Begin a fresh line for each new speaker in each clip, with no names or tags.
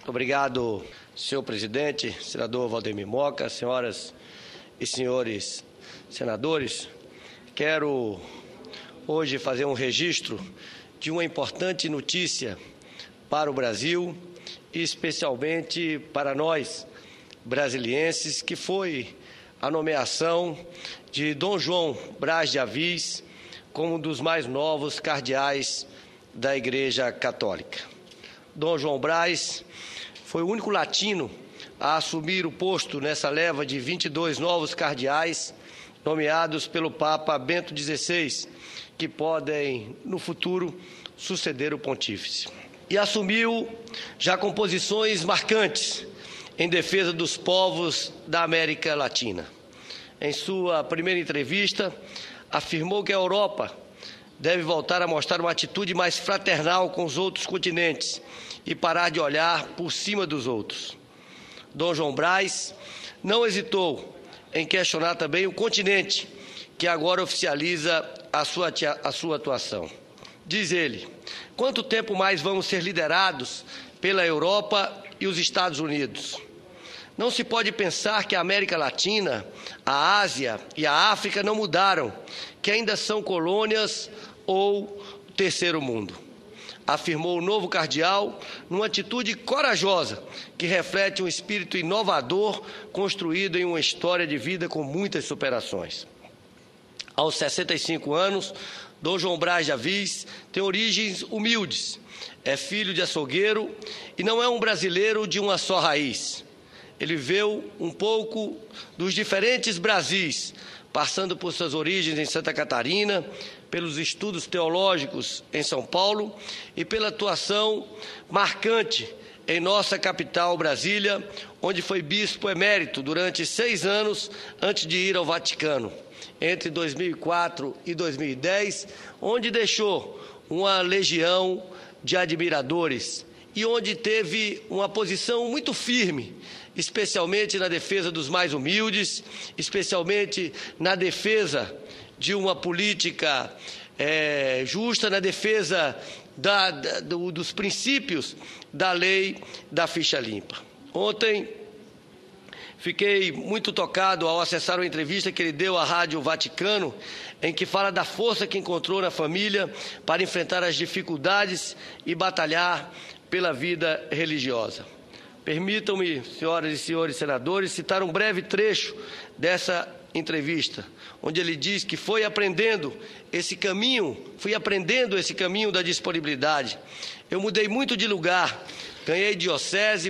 Obrigado, senhor presidente, senador Valdemir Moca, senhoras e senhores senadores. Quero hoje fazer um registro de uma importante notícia para o Brasil e especialmente para nós, brasilienses, que foi a nomeação de Dom João Braz de Aviz como um dos mais novos cardeais da Igreja Católica. Dom João Braz foi o único latino a assumir o posto nessa leva de 22 novos cardeais nomeados pelo Papa Bento XVI, que podem, no futuro, suceder o pontífice. E assumiu já com posições marcantes em defesa dos povos da América Latina. Em sua primeira entrevista, afirmou que a Europa deve voltar a mostrar uma atitude mais fraternal com os outros continentes e parar de olhar por cima dos outros. Dom João Braz não hesitou em questionar também o continente, que agora oficializa a sua atuação. Diz ele: quanto tempo mais vamos ser liderados pela Europa e os Estados Unidos? Não se pode pensar que a América Latina, a Ásia e a África não mudaram, que ainda são colônias ou terceiro mundo, afirmou o novo cardeal numa atitude corajosa que reflete um espírito inovador construído em uma história de vida com muitas superações. Aos 65 anos, Dom João Braz de Aviz tem origens humildes, é filho de açougueiro e não é um brasileiro de uma só raiz. Ele viveu um pouco dos diferentes Brasis, passando por suas origens em Santa Catarina, pelos estudos teológicos em São Paulo e pela atuação marcante em nossa capital, Brasília, onde foi bispo emérito durante 6 anos antes de ir ao Vaticano, entre 2004 e 2010, onde deixou uma legião de admiradores e onde teve uma posição muito firme, especialmente na defesa dos mais humildes, especialmente na defesa de uma política justa, na defesa dos princípios da lei da ficha limpa. Ontem fiquei muito tocado ao acessar uma entrevista que ele deu à Rádio Vaticano, em que fala da força que encontrou na família para enfrentar as dificuldades e batalhar pela vida religiosa. Permitam-me, senhoras e senhores senadores, citar um breve trecho dessa entrevista, onde ele diz que fui aprendendo esse caminho da disponibilidade. Eu mudei muito de lugar, ganhei diocese,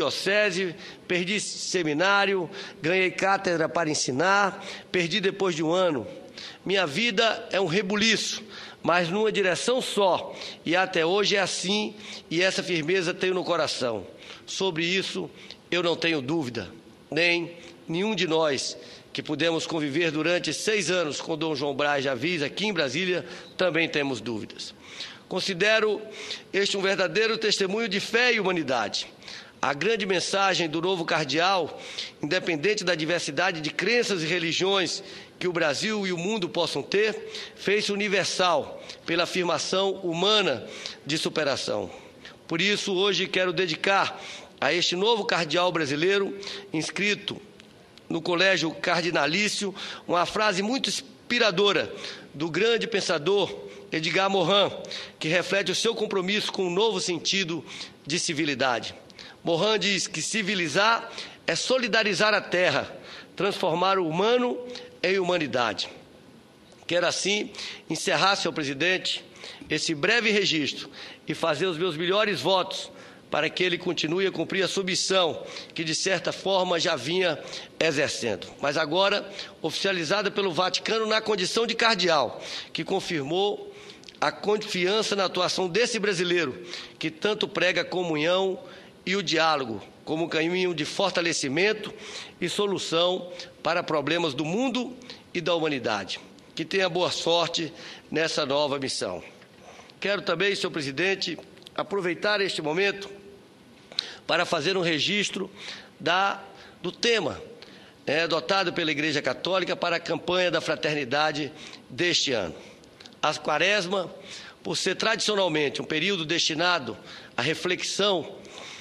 perdi seminário, ganhei cátedra para ensinar, perdi depois de um ano. Minha vida é um rebuliço, mas numa direção só, e até hoje é assim, e essa firmeza tenho no coração. Sobre isso, eu não tenho dúvida, nem nenhum de nós que pudemos conviver durante 6 anos com Dom João Braz de Aviz aqui em Brasília, também temos dúvidas. Considero este um verdadeiro testemunho de fé e humanidade. A grande mensagem do novo cardeal, independente da diversidade de crenças e religiões que o Brasil e o mundo possam ter, fez-se universal pela afirmação humana de superação. Por isso, hoje quero dedicar a este novo cardeal brasileiro, inscrito no Colégio Cardinalício, uma frase muito inspiradora do grande pensador Edgar Morin, que reflete o seu compromisso com um novo sentido de civilidade. Morin diz que civilizar é solidarizar a terra, transformar o humano em humanidade. Quero assim encerrar, senhor presidente, esse breve registro e fazer os meus melhores votos para que ele continue a cumprir a sua missão, que de certa forma já vinha exercendo, mas agora oficializada pelo Vaticano na condição de cardeal, que confirmou a confiança na atuação desse brasileiro, que tanto prega a comunhão e o diálogo como um caminho de fortalecimento e solução para problemas do mundo e da humanidade. Que tenha boa sorte nessa nova missão. Quero também, senhor presidente, aproveitar este momento para fazer um registro do tema adotado pela Igreja Católica para a campanha da fraternidade deste ano. A Quaresma, por ser tradicionalmente um período destinado à reflexão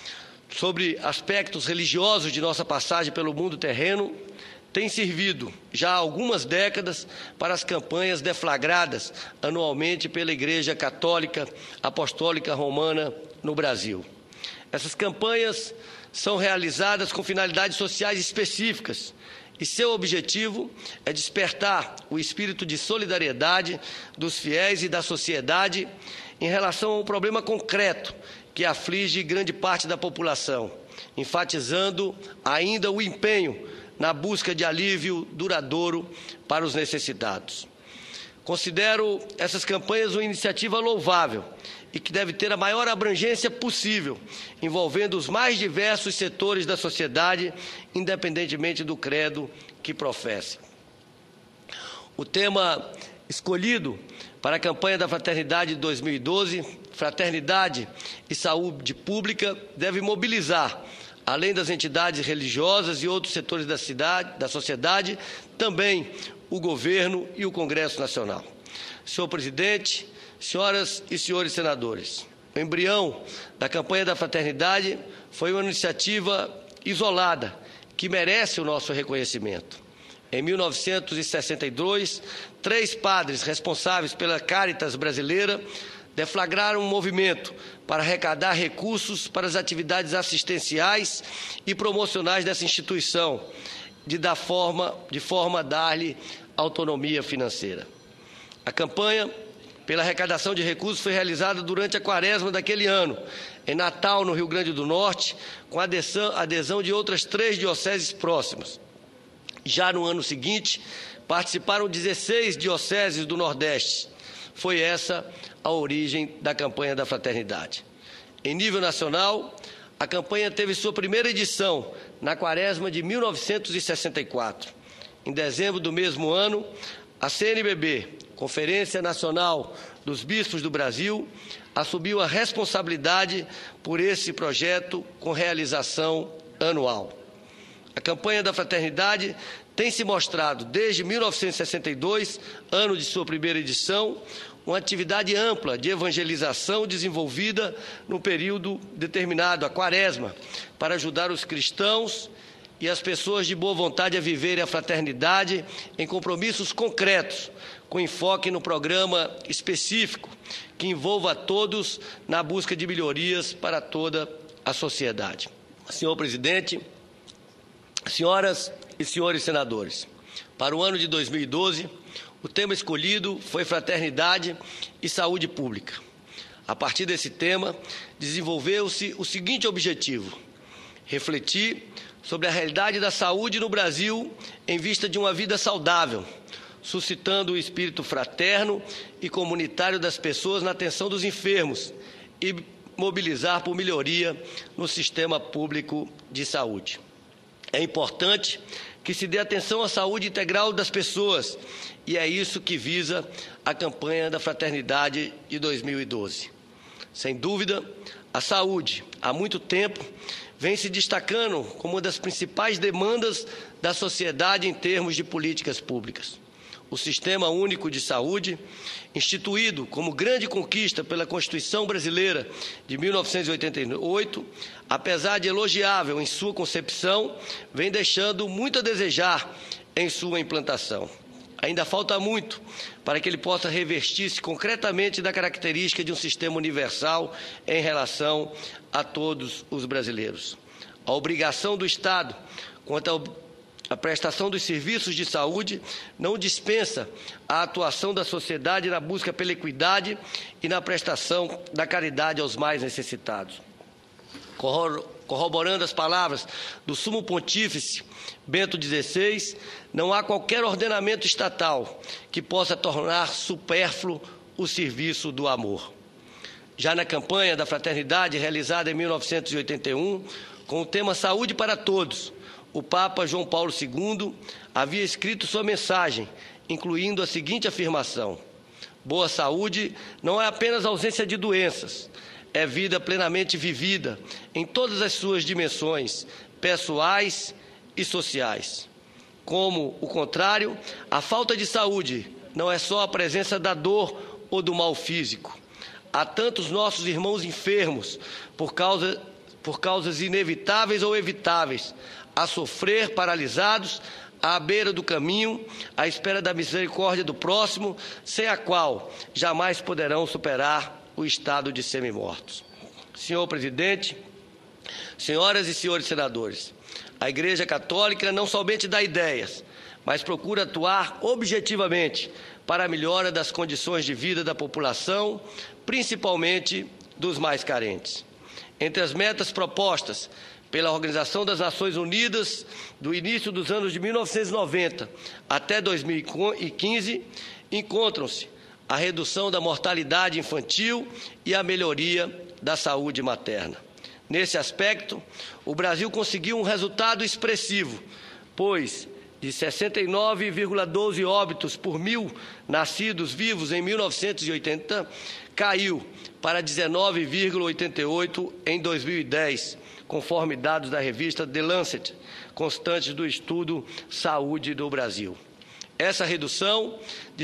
sobre aspectos religiosos de nossa passagem pelo mundo terreno tem servido já há algumas décadas para as campanhas deflagradas anualmente pela Igreja Católica Apostólica Romana no Brasil. Essas campanhas são realizadas com finalidades sociais específicas e seu objetivo é despertar o espírito de solidariedade dos fiéis e da sociedade em relação a um problema concreto que aflige grande parte da população, enfatizando ainda o empenho na busca de alívio duradouro para os necessitados. Considero essas campanhas uma iniciativa louvável e que deve ter a maior abrangência possível, envolvendo os mais diversos setores da sociedade, independentemente do credo que professem. O tema escolhido para a campanha da Fraternidade de 2012, Fraternidade e Saúde Pública, deve mobilizar, além das entidades religiosas e outros setores da sociedade, também o governo e o Congresso Nacional. Senhor presidente, senhoras e senhores senadores, o embrião da campanha da Fraternidade foi uma iniciativa isolada que merece o nosso reconhecimento. Em 1962, 3 padres responsáveis pela Caritas brasileira deflagraram um movimento para arrecadar recursos para as atividades assistenciais e promocionais dessa instituição, de forma a dar-lhe autonomia financeira. A campanha pela arrecadação de recursos foi realizada durante a quaresma daquele ano, em Natal, no Rio Grande do Norte, com a adesão de outras 3 dioceses próximas. Já no ano seguinte, participaram 16 dioceses do Nordeste. Foi essa a origem da campanha da Fraternidade. Em nível nacional, a campanha teve sua primeira edição na quaresma de 1964. Em dezembro do mesmo ano, a CNBB, Conferência Nacional dos Bispos do Brasil, assumiu a responsabilidade por esse projeto com realização anual. A campanha da Fraternidade tem se mostrado, desde 1962, ano de sua primeira edição, uma atividade ampla de evangelização desenvolvida no período determinado, a quaresma, para ajudar os cristãos e as pessoas de boa vontade a viverem a fraternidade em compromissos concretos, com enfoque no programa específico que envolva a todos na busca de melhorias para toda a sociedade. Senhor presidente, senhoras e senhores senadores, para o ano de 2012, o tema escolhido foi Fraternidade e Saúde Pública. A partir desse tema, desenvolveu-se o seguinte objetivo: refletir sobre a realidade da saúde no Brasil em vista de uma vida saudável, suscitando o espírito fraterno e comunitário das pessoas na atenção dos enfermos e mobilizar por melhoria no sistema público de saúde. É importante que se dê atenção à saúde integral das pessoas, e é isso que visa a campanha da Fraternidade de 2012. Sem dúvida, a saúde, há muito tempo, vem se destacando como uma das principais demandas da sociedade em termos de políticas públicas. O Sistema Único de Saúde, instituído como grande conquista pela Constituição Brasileira de 1988, apesar de elogiável em sua concepção, vem deixando muito a desejar em sua implantação. Ainda falta muito para que ele possa revestir-se concretamente da característica de um sistema universal em relação a todos os brasileiros. A obrigação do Estado quanto a prestação dos serviços de saúde não dispensa a atuação da sociedade na busca pela equidade e na prestação da caridade aos mais necessitados. Corroborando as palavras do Sumo Pontífice Bento XVI, não há qualquer ordenamento estatal que possa tornar supérfluo o serviço do amor. Já na campanha da Fraternidade, realizada em 1981, com o tema Saúde para Todos, o Papa João Paulo II havia escrito sua mensagem, incluindo a seguinte afirmação: boa saúde não é apenas ausência de doenças, é vida plenamente vivida em todas as suas dimensões, pessoais e sociais. Como o contrário, a falta de saúde não é só a presença da dor ou do mal físico. Há tantos nossos irmãos enfermos por por causas inevitáveis ou evitáveis, a sofrer paralisados à beira do caminho, à espera da misericórdia do próximo, sem a qual jamais poderão superar o estado de semi-mortos. Senhor presidente, senhoras e senhores senadores, a Igreja Católica não somente dá ideias, mas procura atuar objetivamente para a melhora das condições de vida da população, principalmente dos mais carentes. Entre as metas propostas pela Organização das Nações Unidas do início dos anos de 1990 até 2015, encontram-se a redução da mortalidade infantil e a melhoria da saúde materna. Nesse aspecto, o Brasil conseguiu um resultado expressivo, pois de 69,12 óbitos por 1.000 nascidos vivos em 1980, caiu para 19,88 em 2010, conforme dados da revista The Lancet, constantes do estudo Saúde do Brasil. Essa redução de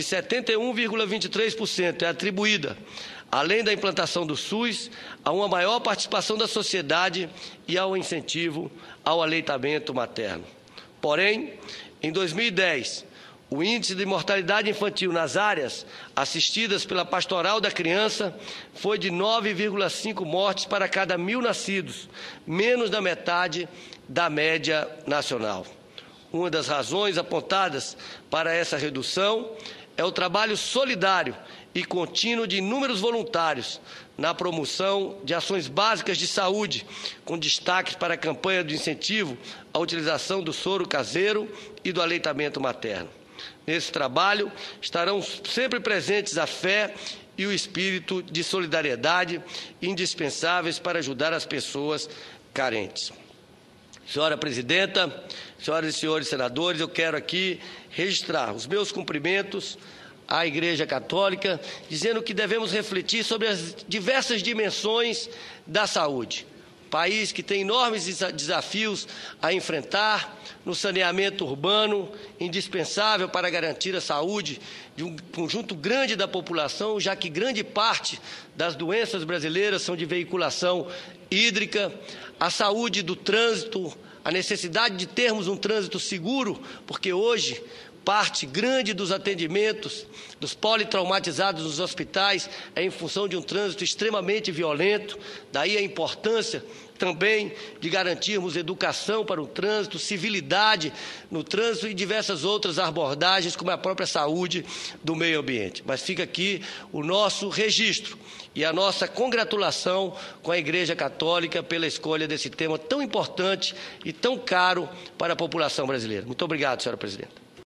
71,23% é atribuída, além da implantação do SUS, a uma maior participação da sociedade e ao incentivo ao aleitamento materno. Porém, em 2010, o índice de mortalidade infantil nas áreas assistidas pela Pastoral da Criança foi de 9,5 mortes para cada 1.000 nascidos, menos da metade da média nacional. Uma das razões apontadas para essa redução é o trabalho solidário e contínuo de inúmeros voluntários na promoção de ações básicas de saúde, com destaque para a campanha de incentivo à utilização do soro caseiro e do aleitamento materno. Nesse trabalho estarão sempre presentes a fé e o espírito de solidariedade indispensáveis para ajudar as pessoas carentes. Senhora Presidenta, senhoras e senhores senadores, eu quero aqui registrar os meus cumprimentos à Igreja Católica, dizendo que devemos refletir sobre as diversas dimensões da saúde. País que tem enormes desafios a enfrentar no saneamento urbano, indispensável para garantir a saúde de um conjunto grande da população, já que grande parte das doenças brasileiras são de veiculação hídrica, a saúde do trânsito, a necessidade de termos um trânsito seguro, porque hoje parte grande dos atendimentos dos politraumatizados nos hospitais é em função de um trânsito extremamente violento, daí a importância também de garantirmos educação para o trânsito, civilidade no trânsito e diversas outras abordagens, como a própria saúde do meio ambiente. Mas fica aqui o nosso registro e a nossa congratulação com a Igreja Católica pela escolha desse tema tão importante e tão caro para a população brasileira. Muito obrigado, senhora presidenta.